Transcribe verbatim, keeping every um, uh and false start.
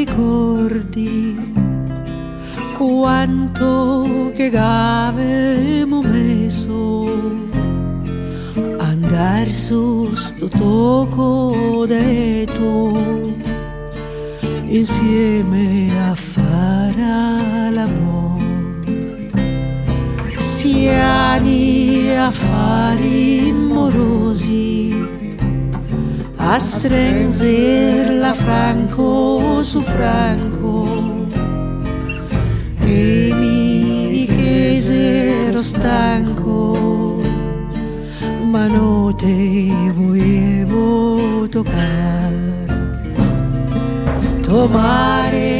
ricordi quanto che avevamo messo andar su sto tocco detto insieme a fare l'amore, siani affari morosi a stringerla franco su franco, e mi chiesero stanco, ma non te volevo toccare. Tomare